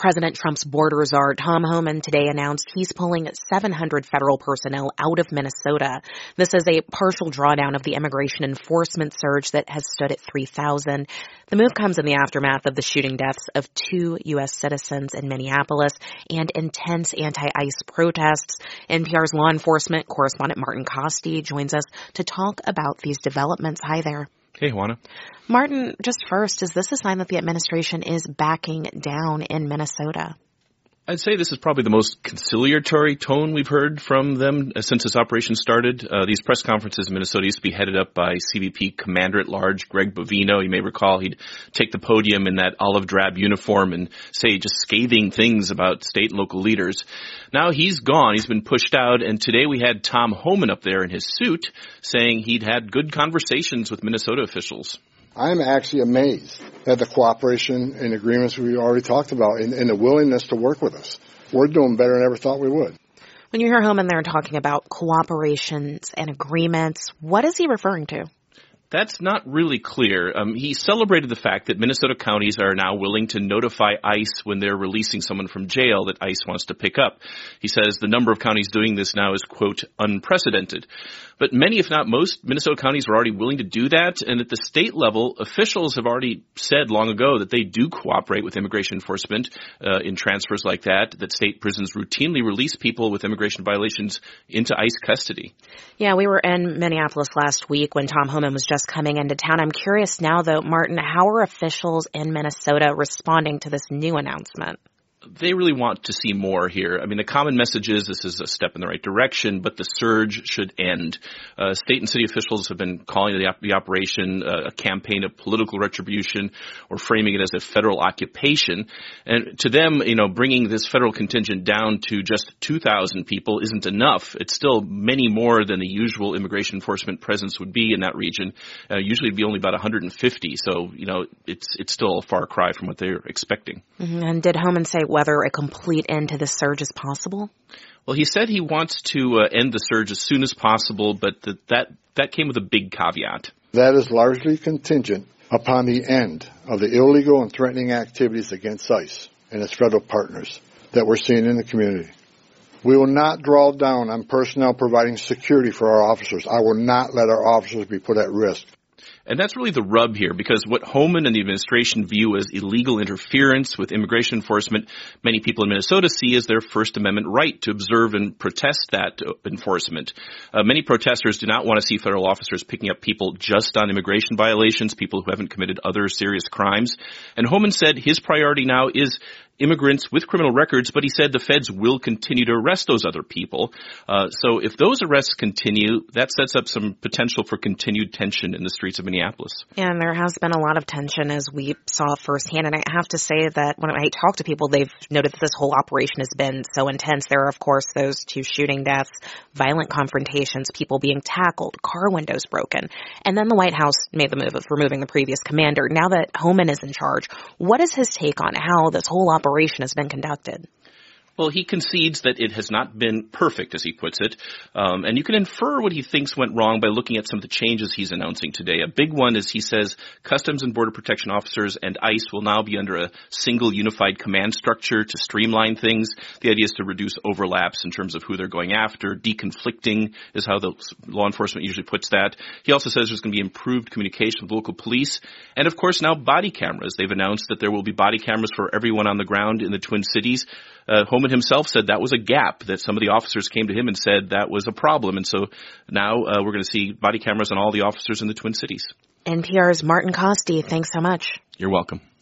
President Trump's border czar, Tom Homan, today announced he's pulling 700 federal personnel out of Minnesota. This is a partial drawdown of the immigration enforcement surge that has stood at 3,000. The move comes in the aftermath of the shooting deaths of 2 U.S. citizens in Minneapolis and intense anti-ICE protests. NPR's law enforcement correspondent Martin Kaste joins us to talk about these developments. Hi there. Hey, Juana. Martin, just first, is this a sign that the administration is backing down in Minnesota? I'd say this is probably the most conciliatory tone we've heard from them since this operation started. These press conferences in Minnesota used to be headed up by CBP Commander-at-Large Greg Bovino. You may recall he'd take the podium in that olive drab uniform and say just scathing things about state and local leaders. Now he's gone. He's been pushed out. And today we had Tom Homan up there in his suit saying he'd had good conversations with Minnesota officials. I'm actually amazed at the cooperation and agreements we already talked about and the willingness to work with us. We're doing better than I ever thought we would. When you hear Homan there talking about cooperations and agreements, what is he referring to? That's not really clear. He celebrated the fact that Minnesota counties are now willing to notify ICE when they're releasing someone from jail that ICE wants to pick up. He says the number of counties doing this now is, quote, unprecedented. But many, if not most, Minnesota counties are already willing to do that. And at the state level, officials have already said long ago that they do cooperate with immigration enforcement in transfers like that state prisons routinely release people with immigration violations into ICE custody. Yeah, we were in Minneapolis last week when Tom Homan was just coming into town. I'm curious now, though, Martin, how are officials in Minnesota responding to this new announcement? They really want to see more here. I mean, the common message is this is a step in the right direction, but the surge should end. State and city officials have been calling the operation a campaign of political retribution or framing it as a federal occupation. And to them, bringing this federal contingent down to just 2,000 people isn't enough. It's still many more than the usual immigration enforcement presence would be in that region. Usually it'd be only about 150. So, it's still a far cry from what they're expecting. Mm-hmm. And did Homan say whether a complete end to the surge is possible? Well, he said he wants to end the surge as soon as possible, but that came with a big caveat. That is largely contingent upon the end of the illegal and threatening activities against ICE and its federal partners that we're seeing in the community. We will not draw down on personnel providing security for our officers. I will not let our officers be put at risk. And that's really the rub here, because what Homan and the administration view as illegal interference with immigration enforcement, many people in Minnesota see as their First Amendment right to observe and protest that enforcement. Many protesters do not want to see federal officers picking up people just on immigration violations, people who haven't committed other serious crimes. And Homan said his priority now is immigrants with criminal records, but he said the feds will continue to arrest those other people. So if those arrests continue, that sets up some potential for continued tension in the streets of Minneapolis. Yeah, and there has been a lot of tension, as we saw firsthand. And I have to say that when I talk to people, they've noted that this whole operation has been so intense. There are, of course, those 2 shooting deaths, violent confrontations, people being tackled, car windows broken. And then the White House made the move of removing the previous commander. Now that Homan is in charge, what is his take on how this whole operation has been conducted? Well, he concedes that it has not been perfect, as he puts it. And you can infer what he thinks went wrong by looking at some of the changes he's announcing today. A big one is he says Customs and Border Protection officers and ICE will now be under a single unified command structure to streamline things. The idea is to reduce overlaps in terms of who they're going after. Deconflicting is how the law enforcement usually puts that. He also says there's going to be improved communication with local police. And, of course, now body cameras. They've announced that there will be body cameras for everyone on the ground in the Twin Cities. Homan himself said that was a gap, that some of the officers came to him and said that was a problem. And so now we're going to see body cameras on all the officers in the Twin Cities. NPR's Martin Kaste, thanks so much. You're welcome.